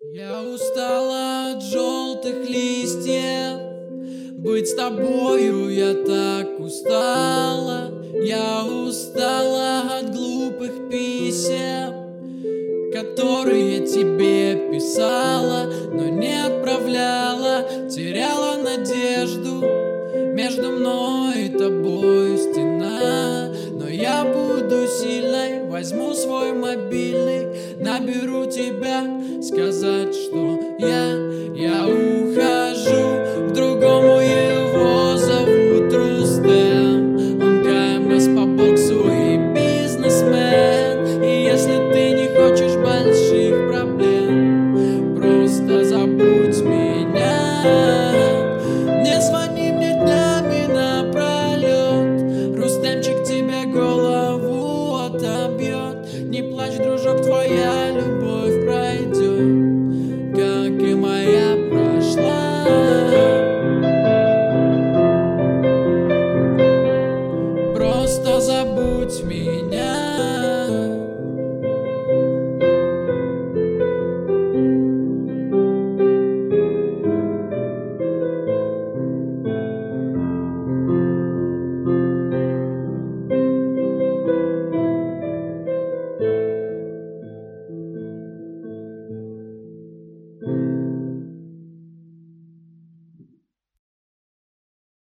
Я устала от желтых листьев, быть с тобою я так устала. Я устала от глупых писем, которые тебе писала, но не отправляла. Теряла надежду, между мной и тобой стена. Но я буду сильной, возьму свой мобильный, наберу тебя, сказать, что я ухожу к другому, его зовут Рустем. Он КМС по боксу и бизнесмен. И если ты не хочешь больших проблем, просто забудь меня. Не звони мне днями напролет, Рустемчик тебе голову отобьет. Не плачь, дружок, твоя любовь пройдет, как и моя прошла. Просто забудь меня.